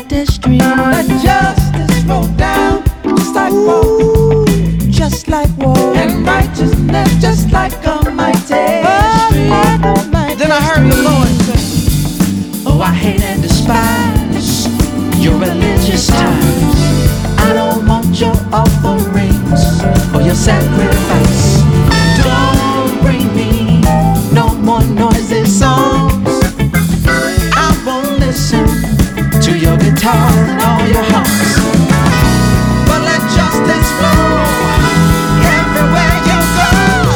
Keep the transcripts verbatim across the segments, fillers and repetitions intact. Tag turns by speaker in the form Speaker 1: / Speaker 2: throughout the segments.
Speaker 1: mighty stream.
Speaker 2: Let justice roll down just like
Speaker 1: Ooh,
Speaker 2: water,
Speaker 1: just like water,
Speaker 2: and righteousness just like a mighty stream.
Speaker 1: oh, mighty
Speaker 2: Then I heard the Lord say, oh, I hate and despise your religious times. I don't want your offerings or your sacrifice. Don't bring me no more noisy songs. I won't listen to your guitar and all your harps. But let justice flow everywhere you go.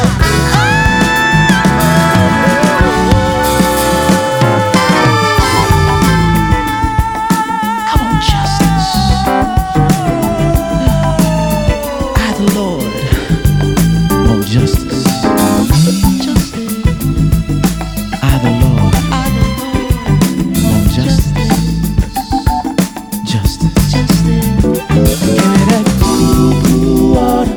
Speaker 2: Come on, justice. I, the Lord, want justice. I, the Lord, want justice. Justice. Give me that cool, cool water.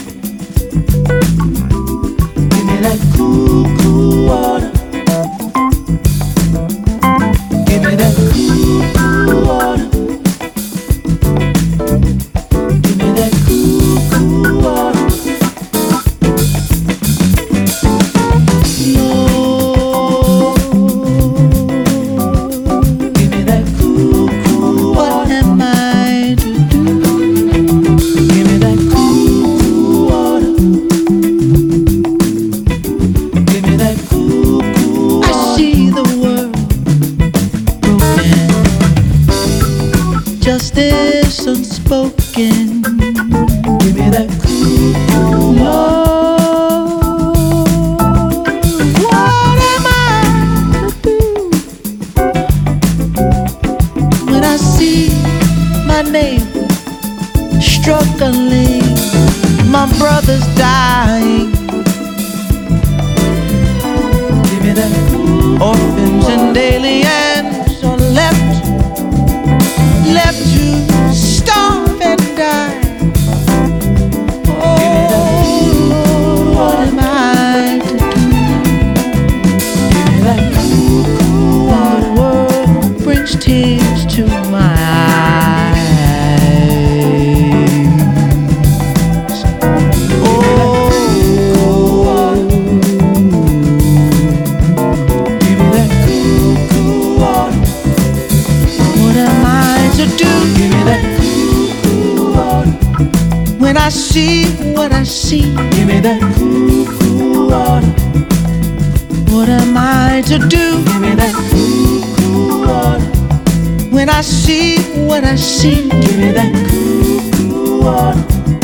Speaker 2: Give me that cool, cool water. Give me that cool, cool water. Give me that cool, cool water. Lord, give me that cool, cool water.
Speaker 1: What am I to do?
Speaker 2: Give me that cool, cool water. Give me that cool, cool water.
Speaker 1: I see the world broken, justice unspoken.
Speaker 2: Give me that cool, cool water.
Speaker 1: Lord, what am I to do when I see my neighbor struggling, my brother's dying?
Speaker 2: Give me that cool.
Speaker 1: Orphans and aliens are left, left to starve and die. Oh, what am I to do?
Speaker 2: Give me that cool, cool water.
Speaker 1: The world brings tears to my eyes. Oh,
Speaker 2: Give me that cool, cool water.
Speaker 1: what am I to do
Speaker 2: Give me that cool, cool water.
Speaker 1: when I see what I see?
Speaker 2: Give me that cool, cool water.
Speaker 1: What am I to do
Speaker 2: Give me that cool, cool water.
Speaker 1: when I see what I see?
Speaker 2: Give me that cool, cool water.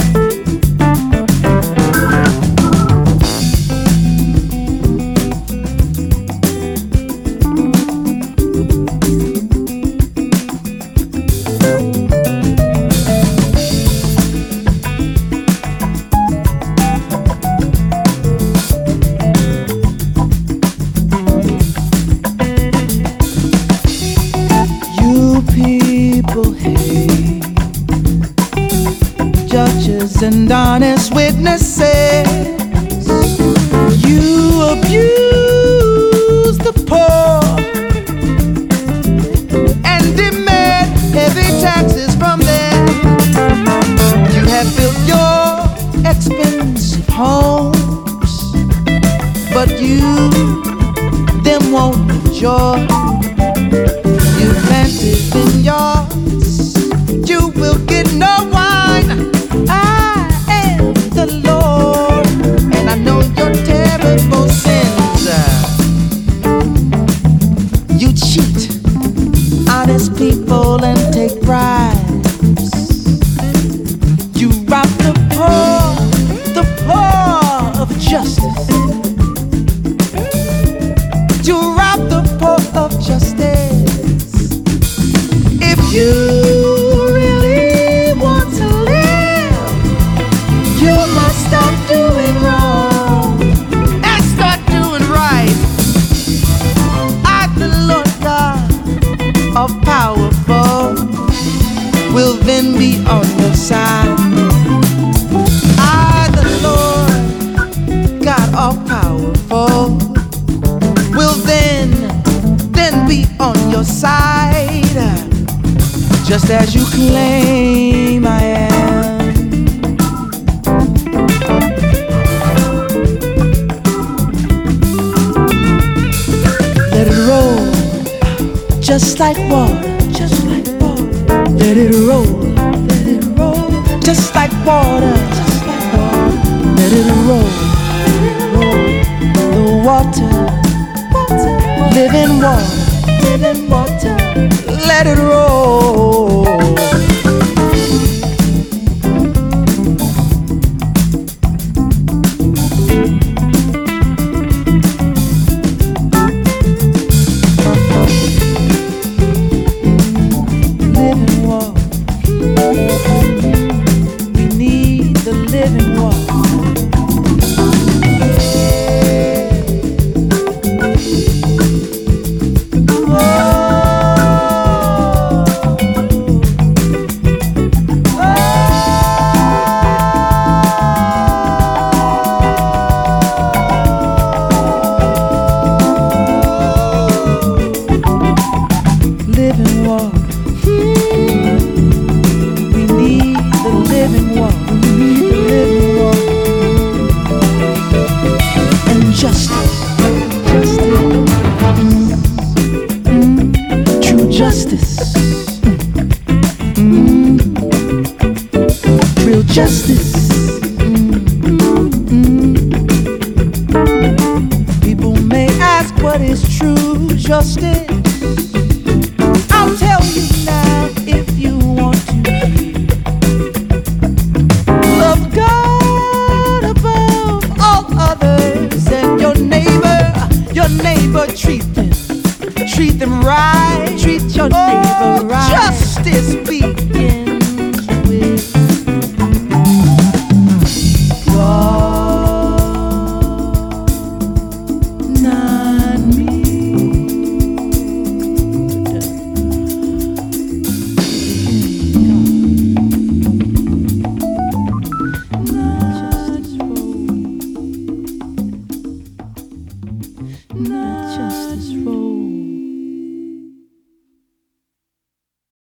Speaker 1: You people hate judges and honest witnesses. You abuse the poor and demand heavy taxes from them. You have built your expensive homes, but you them won't enjoy. You planted vineyards, you will get no wine. I am the Lord, and I know your terrible sins. You cheat honest people and take bribes. You rob the poor, the poor of justice. You rob the poor of justice. If you really want to live, you must stop doing wrong and start doing right. I, the Lord God, all powerful, will then be on your side. I, the Lord God, all powerful, will then, then be on your side. just as you claim I am. Let it roll, just like water, just like water. Let it roll, let it roll, just like water, just like water. Let it roll, let it roll, the water, water, living water, living water. Let it roll. Living water. We need the living water. Living water. We need the living water. We need the living water. And justice, justice, mm, true justice, mm, real justice. Mm. People may ask what is true justice. I'll tell you now if you want to hear. Love God above all others, and your neighbor, your neighbor, treat them, treat them right. Treat your neighbor oh, right. Justice begins with God, not me. No.